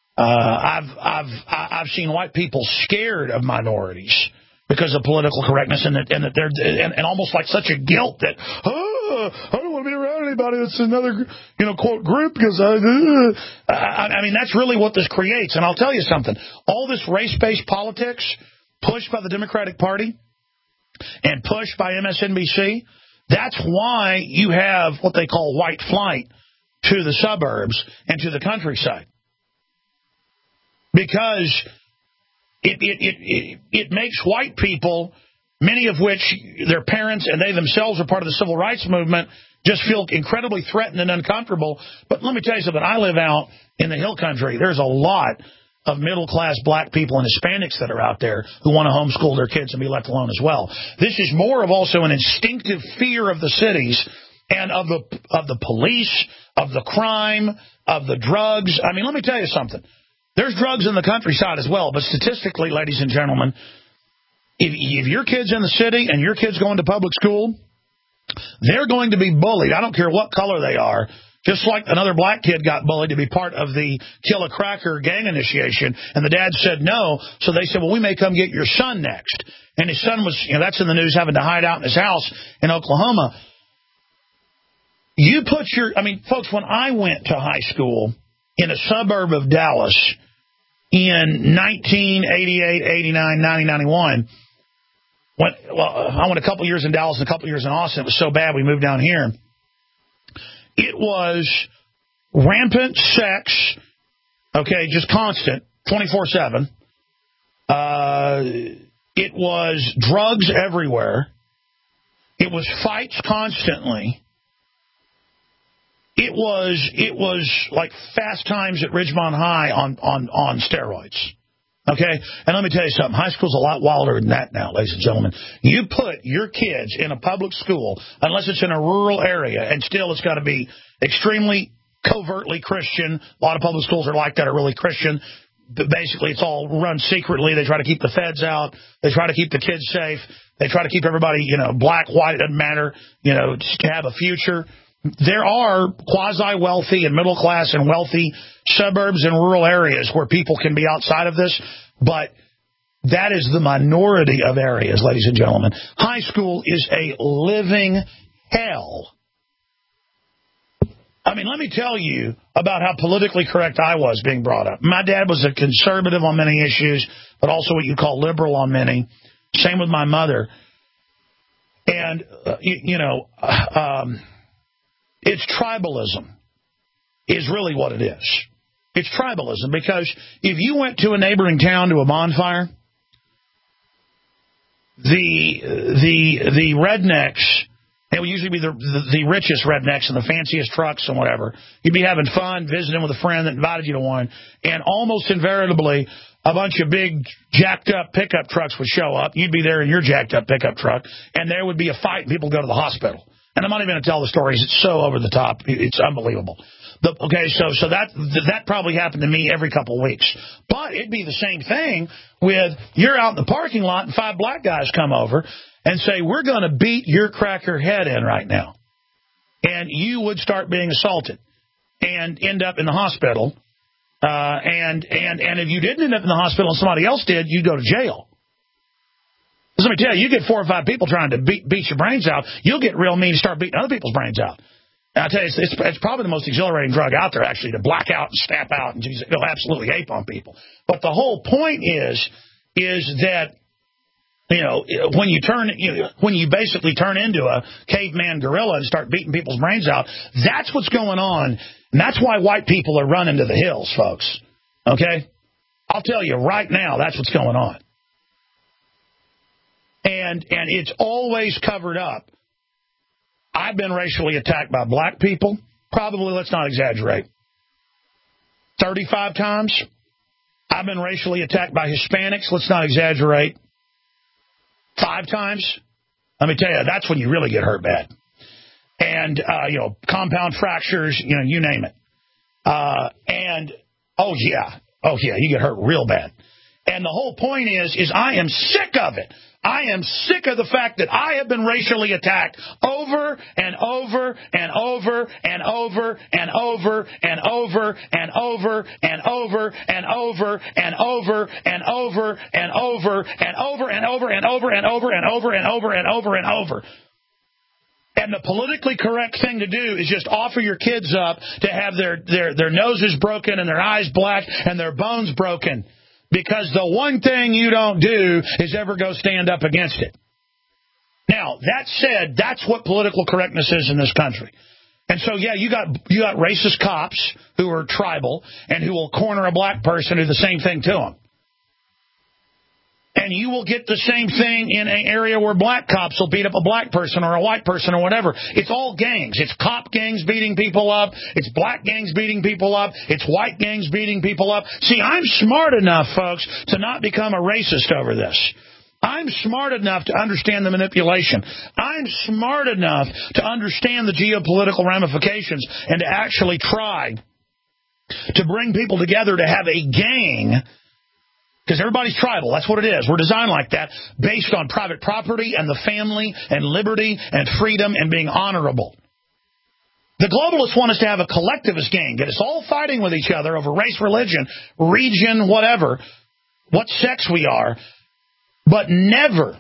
I've seen white people scared of minorities because of political correctness, and that they're almost like such a guilt that I don't want to be around anybody that's another quote group, because I mean, that's really what this creates. And I'll tell you something: all this race-based politics pushed by the Democratic Party and pushed by MSNBC. That's why you have what they call white flight to the suburbs and to the countryside. Because it makes white people, many of which their parents and they themselves are part of the civil rights movement, just feel incredibly threatened and uncomfortable. But let me tell you something. I live out in the hill country. There's a lot of middle-class black people and Hispanics that are out there who want to homeschool their kids and be left alone as well. This is more of also an instinctive fear of the cities and of the police, of the crime, of the drugs. I mean, let me tell you something. There's drugs in the countryside as well, but statistically, ladies and gentlemen, if your kid's in the city and your kid's going to public school, they're going to be bullied. I don't care what color they are. Just like another black kid got bullied to be part of the Kill a Cracker gang initiation, and the dad said no, so they said, well, we may come get your son next. And his son was, that's in the news, having to hide out in his house in Oklahoma. Folks, when I went to high school in a suburb of Dallas in 1988, 89, 90, 91, I went a couple years in Dallas and a couple years in Austin. It was so bad we moved down here. It was rampant sex, just constant, 24/7. It was drugs everywhere. It was fights constantly. It was like Fast Times at Ridgemont High on steroids. Okay? And let me tell you something. High school's a lot wilder than that now, ladies and gentlemen. You put your kids in a public school, unless it's in a rural area, and still it's got to be extremely covertly Christian. A lot of public schools are like that, are really Christian. But basically, it's all run secretly. They try to keep the feds out. They try to keep the kids safe. They try to keep everybody, black, white, it doesn't matter, just to have a future. There are quasi-wealthy and middle-class and wealthy suburbs and rural areas where people can be outside of this, but that is the minority of areas, ladies and gentlemen. High school is a living hell. I mean, let me tell you about how politically correct I was being brought up. My dad was a conservative on many issues, but also what you call liberal on many. Same with my mother. And, it's tribalism is really what it is. It's tribalism, because if you went to a neighboring town to a bonfire, the rednecks, it would usually be the richest rednecks and the fanciest trucks and whatever. You'd be having fun, visiting with a friend that invited you to one, and almost invariably a bunch of big jacked-up pickup trucks would show up. You'd be there in your jacked-up pickup truck, and there would be a fight, and people would go to the hospital. And I'm not even going to tell the stories. It's so over the top. It's unbelievable. Okay, so that probably happened to me every couple of weeks. But it'd be the same thing with you're out in the parking lot and 5 black guys come over and say, we're going to beat your cracker head in right now. And you would start being assaulted and end up in the hospital. And if you didn't end up in the hospital and somebody else did, you'd go to jail. Let me tell you, you get 4 or 5 people trying to beat your brains out, you'll get real mean and start beating other people's brains out. And I'll tell you, it's probably the most exhilarating drug out there, actually, to black out and snap out and just go absolutely ape on people. But the whole point is that, when you basically turn into a caveman gorilla and start beating people's brains out, that's what's going on. And that's why white people are running to the hills, folks. Okay? I'll tell you right now, that's what's going on. And it's always covered up. I've been racially attacked by black people, probably, let's not exaggerate, 35 times. I've been racially attacked by Hispanics, let's not exaggerate, 5 times. Let me tell you, that's when you really get hurt bad. And, compound fractures, you name it. You get hurt real bad. And the whole point is I am sick of it. I am sick of the fact that I have been racially attacked over and over and over and over and over and over and over and over and over and over and over and over and over and over and over and over and over and over and over and over. And the politically correct thing to do is just offer your kids up to have their noses broken and their eyes black and their bones broken. Because the one thing you don't do is ever go stand up against it. Now, that said, that's what political correctness is in this country. And so, yeah, you got racist cops who are tribal and who will corner a black person and do the same thing to them. And you will get the same thing in an area where black cops will beat up a black person or a white person or whatever. It's all gangs. It's cop gangs beating people up. It's black gangs beating people up. It's white gangs beating people up. See, I'm smart enough, folks, to not become a racist over this. I'm smart enough to understand the manipulation. I'm smart enough to understand the geopolitical ramifications and to actually try to bring people together to have a gang. Because everybody's tribal. That's what it is. We're designed like that, based on private property and the family and liberty and freedom and being honorable. The globalists want us to have a collectivist gang, get us all fighting with each other over race, religion, region, whatever, what sex we are, but never,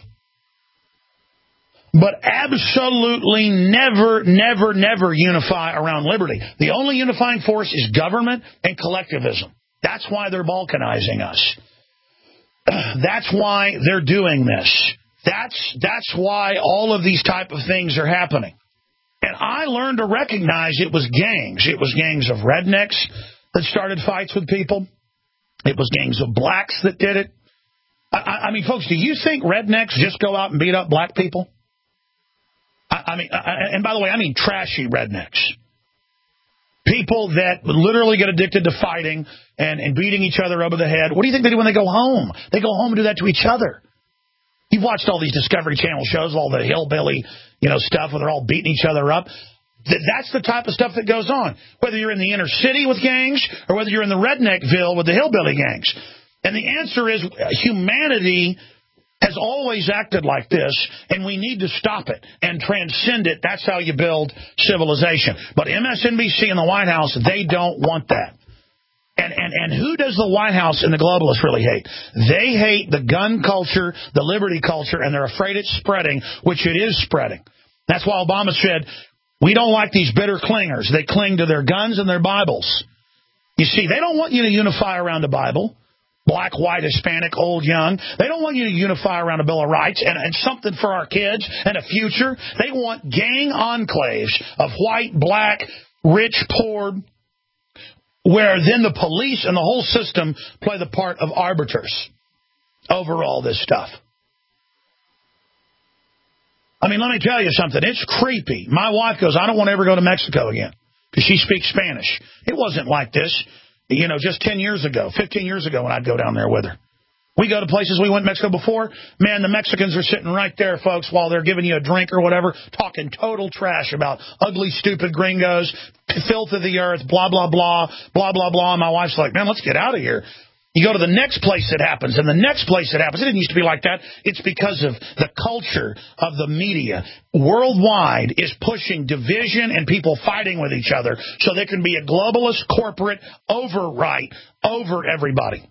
but absolutely never, never, never unify around liberty. The only unifying force is government and collectivism. That's why they're balkanizing us. That's why they're doing this. That's why all of these type of things are happening. And I learned to recognize it was gangs. It was gangs of rednecks that started fights with people. It was gangs of blacks that did it. I mean, folks, do you think rednecks just go out and beat up black people? And by the way, I mean trashy rednecks. People that literally get addicted to fighting and beating each other over the head. What do you think they do when they go home? They go home and do that to each other. You've watched all these Discovery Channel shows, all the hillbilly, stuff where they're all beating each other up. That's the type of stuff that goes on. Whether you're in the inner city with gangs or whether you're in the redneckville with the hillbilly gangs. And the answer is humanity has always acted like this, and we need to stop it and transcend it. That's how you build civilization. But MSNBC and the White House, they don't want that. And who does the White House and the globalists really hate? They hate the gun culture, the liberty culture, and they're afraid it's spreading, which it is spreading. That's why Obama said, we don't like these bitter clingers. They cling to their guns and their Bibles. You see, they don't want you to unify around the Bible. Black, white, Hispanic, old, young. They don't want you to unify around a Bill of Rights and something for our kids and a future. They want gang enclaves of white, black, rich, poor, where then the police and the whole system play the part of arbiters over all this stuff. I mean, let me tell you something. It's creepy. My wife goes, I don't want to ever go to Mexico again because she speaks Spanish. It wasn't like this, just 10 years ago, 15 years ago when I'd go down there with her. We go to places we went to Mexico before. Man, the Mexicans are sitting right there, folks, while they're giving you a drink or whatever, talking total trash about ugly, stupid gringos, filth of the earth, blah, blah, blah, blah, blah, blah. And my wife's like, man, let's get out of here. You go to the next place that happens, and the next place that happens. It didn't used to be like that. It's because of the culture of the media worldwide is pushing division and people fighting with each other so there can be a globalist corporate overwrite over everybody.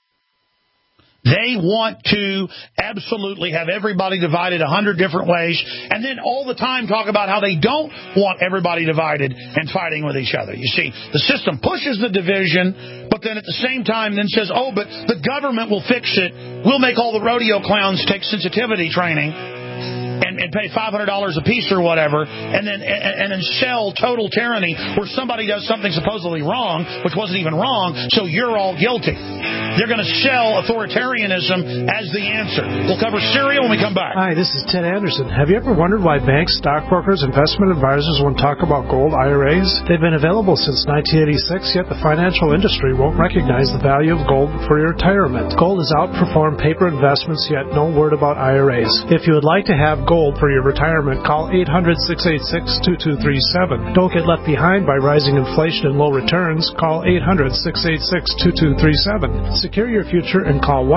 They want to absolutely have everybody divided 100 different ways and then all the time talk about how they don't want everybody divided and fighting with each other. You see, the system pushes the division, but then at the same time then says, oh, but the government will fix it. We'll make all the rodeo clowns take sensitivity training and pay $500 a piece or whatever, and then sell total tyranny where somebody does something supposedly wrong, which wasn't even wrong, so you're all guilty. They're going to sell authoritarianism as the answer. We'll cover Syria when we come back. Hi, this is Ted Anderson. Have you ever wondered why banks, stockbrokers, investment advisors won't talk about gold IRAs? They've been available since 1986, yet the financial industry won't recognize the value of gold for your retirement. Gold has outperformed paper investments, yet no word about IRAs. If you would like to have gold for your retirement, call 800-686-2237. Don't get left behind by rising inflation and low returns. Call 800-686-2237. Secure your future and call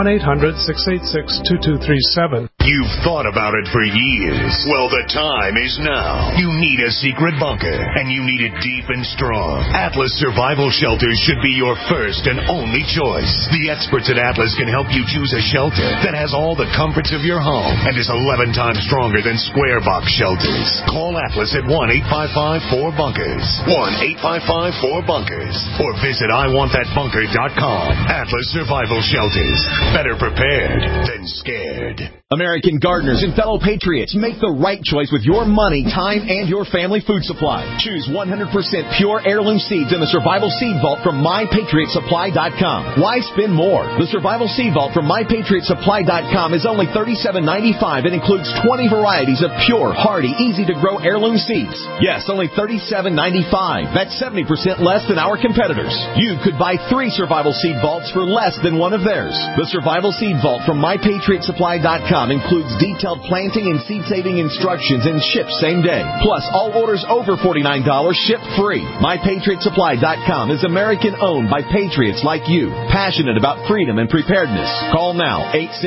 1-800-686-2237. You've thought about it for years. Well, the time is now. You need a secret bunker, and you need it deep and strong. Atlas Survival Shelters should be your first and only choice. The experts at Atlas can help you choose a shelter that has all the comforts of your home and is 11 times stronger than square box shelters. Call Atlas at 1-855-4BUNKERS. 1-855-4BUNKERS. Or visit IWantThatBunker.com. Atlas Survival Shelters. Better prepared than scared. American gardeners and fellow patriots, make the right choice with your money, time, and your family food supply. Choose 100% pure heirloom seeds in the Survival Seed Vault from MyPatriotSupply.com. Why spend more? The Survival Seed Vault from MyPatriotSupply.com is only $37.95 and includes 20 varieties of pure, hardy, easy-to-grow heirloom seeds. Yes, only $37.95. That's 70% less than our competitors. You could buy 3 Survival Seed Vaults for less than one of theirs. The Survival Seed Vault from MyPatriotSupply.com includes detailed planting and seed-saving instructions and ships same day. Plus, all orders over $49 ship free. MyPatriotSupply.com is American-owned by patriots like you, passionate about freedom and preparedness. Call now,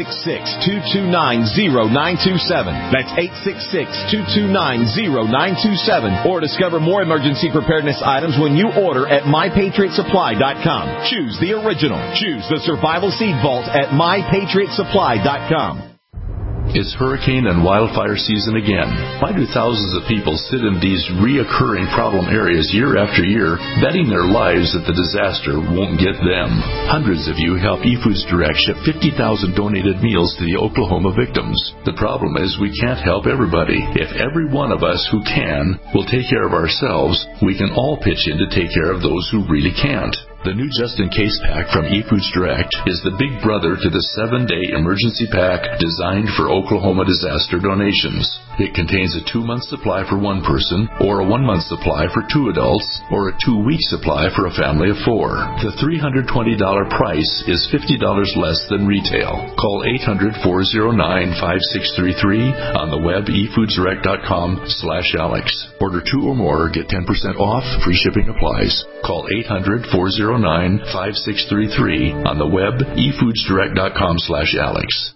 866-229-0927. That's 866-229-0927. Or discover more emergency preparedness items when you order at MyPatriotSupply.com. Choose the original. Choose the Survival Seed Vault at MyPatriotSupply.com. It's hurricane and wildfire season again. Why do thousands of people sit in these reoccurring problem areas year after year, betting their lives that the disaster won't get them? Hundreds of you help eFoods Direct ship 50,000 donated meals to the Oklahoma victims. The problem is we can't help everybody. If every one of us who can will take care of ourselves, we can all pitch in to take care of those who really can't. The new Just In Case pack from eFoods Direct is the big brother to the 7-day emergency pack designed for Oklahoma disaster donations. It contains a 2-month supply for one person, or a 1-month supply for 2 adults, or a 2-week supply for a family of 4. The $320 price is $50 less than retail. Call 800-409-5633 on the web efoodsdirect.com/Alex. Order 2 or more, get 10% off, free shipping applies. Call 800-409-5633 on the web efoodsdirect.com/Alex.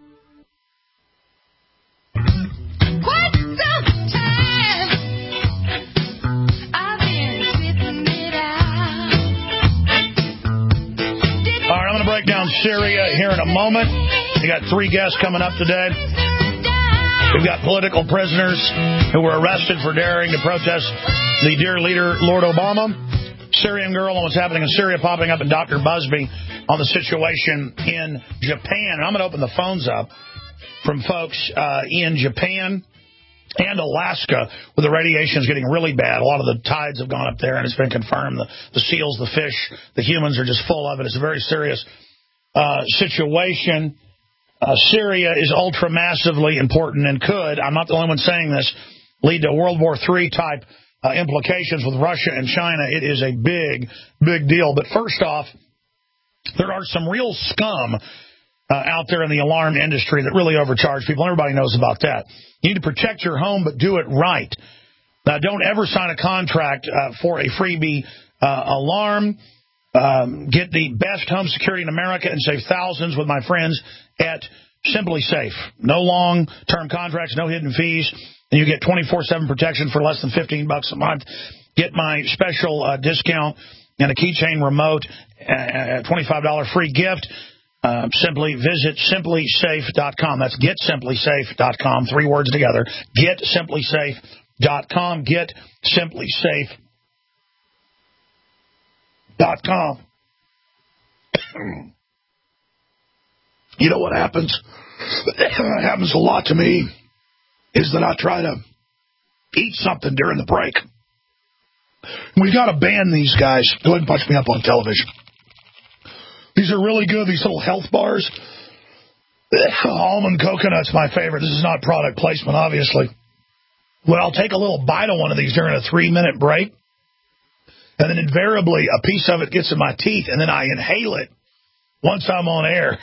Break down Syria here in a moment. We got 3 guests coming up today. We've got political prisoners who were arrested for daring to protest the dear leader, Lord Obama. Syrian girl and what's happening in Syria popping up, and Dr. Busby on the situation in Japan. And I'm going to open the phones up from folks in Japan and Alaska, where the radiation is getting really bad. A lot of the tides have gone up there, and it's been confirmed. The seals, the fish, the humans are just full of it. It's a very serious situation. Syria is ultra-massively important and could, I'm not the only one saying this, lead to World War III type implications with Russia and China. It is a big, big deal. But first off, there are some real scum out there in the alarm industry that really overcharge people. Everybody knows about that. You need to protect your home, but do it right. Don't ever sign a contract for a freebie alarm. Get the best home security in America and save thousands with my friends at Simply Safe. No long-term contracts, no hidden fees, and you get 24/7 protection for less than $15 a month. Get my special discount and a keychain remote, $25 free gift. Simply visit simplysafe.com. That's GetSimplySafe.com. 3 words together. GetSimplySafe.com. GetSimplySafe.com. You know what happens? It happens a lot to me is that I try to eat something during the break. We've got to ban these guys. Go ahead and punch me up on television. These are really good, these little health bars. Almond coconut's my favorite. This is not product placement, obviously. But I'll take a little bite of one of these during a 3-minute break. And then invariably a piece of it gets in my teeth, and then I inhale it once I'm on air.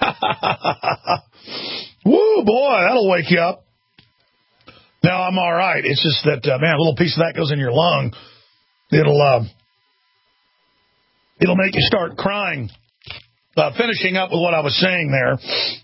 Woo, boy, that'll wake you up. Now, I'm all right. It's just that, man, a little piece of that goes in your lung. It'll make you start crying. Finishing up with what I was saying there,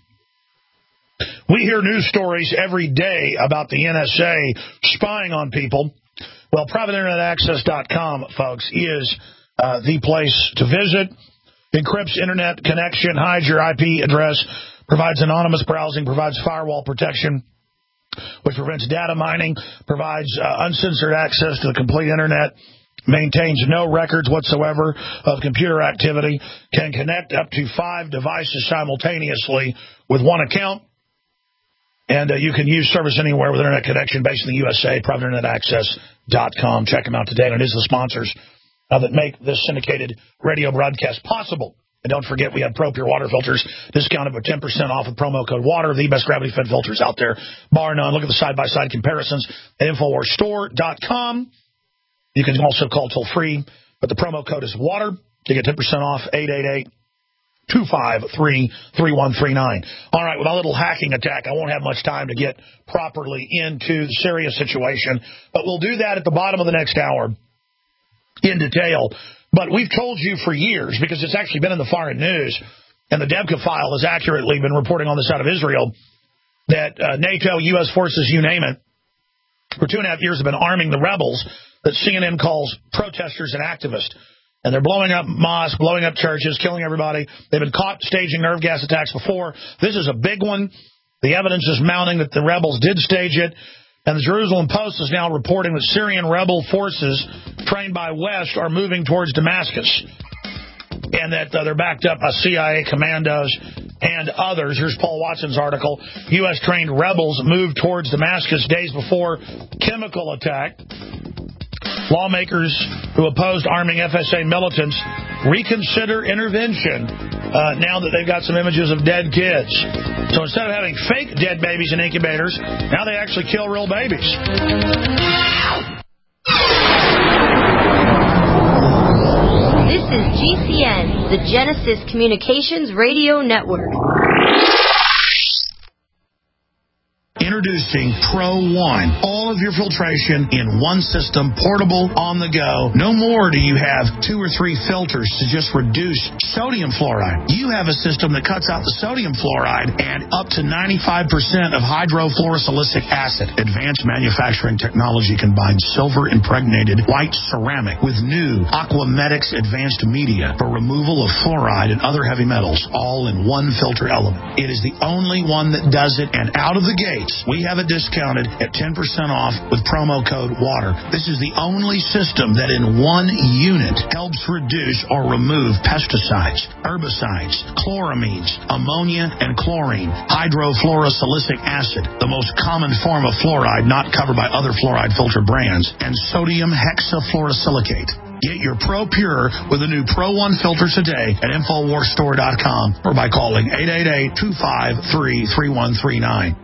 we hear news stories every day about the NSA spying on people. Well, PrivateInternetAccess.com, folks, is the place to visit. Encrypts internet connection, hides your IP address, provides anonymous browsing, provides firewall protection, which prevents data mining, provides uncensored access to the complete internet, maintains no records whatsoever of computer activity, can connect up to 5 devices simultaneously with one account, and you can use service anywhere with internet connection based in the USA, PrivateInternetAccess.com. Check them out today, and it is the sponsors that make this syndicated radio broadcast possible. And don't forget, we have Pro Pure water filters discounted with 10% off with promo code WATER, the best gravity-fed filters out there, bar none. Look at the side-by-side comparisons at InfoWarsStore.com. You can also call toll-free, but the promo code is WATER to get 10% off, 888-253-3139. All right, with a little hacking attack, I won't have much time to get properly into the Syria situation, but we'll do that at the bottom of the next hour in detail. But we've told you for years, because it's actually been in the foreign news, and the Debka file has accurately been reporting on this out of Israel, that NATO, U.S. forces, you name it, for 2.5 years have been arming the rebels that CNN calls protesters and activists. And they're blowing up mosques, blowing up churches, killing everybody. They've been caught staging nerve gas attacks before. This is a big one. The evidence is mounting that the rebels did stage it. And the Jerusalem Post is now reporting that Syrian rebel forces trained by West are moving towards Damascus. And that they're backed up by CIA commandos and others. Here's Paul Watson's article. U.S.-trained rebels moved towards Damascus days before chemical attack. Lawmakers who opposed arming FSA militants reconsider intervention now that they've got some images of dead kids. So instead of having fake dead babies in incubators, now they actually kill real babies. This is GCN, the Genesis Communications Radio Network. Introducing Pro One. All of your filtration in one system, portable, on the go. No more do you have 2 or 3 filters to just reduce sodium fluoride. You have a system that cuts out the sodium fluoride and up to 95% of hydrofluorosilicic acid. Advanced manufacturing technology combines silver-impregnated white ceramic with new Aquamedics advanced media for removal of fluoride and other heavy metals, all in one filter element. It is the only one that does it, and out of the gate, units. We have it discounted at 10% off with promo code WATER. This is the only system that in one unit helps reduce or remove pesticides, herbicides, chloramines, ammonia, and chlorine, hydrofluorosilicic acid, the most common form of fluoride not covered by other fluoride filter brands, and sodium hexafluorosilicate. Get your Pro Pure with the new Pro 1 filter today at InfoWarsStore.com or by calling 888-253-3139.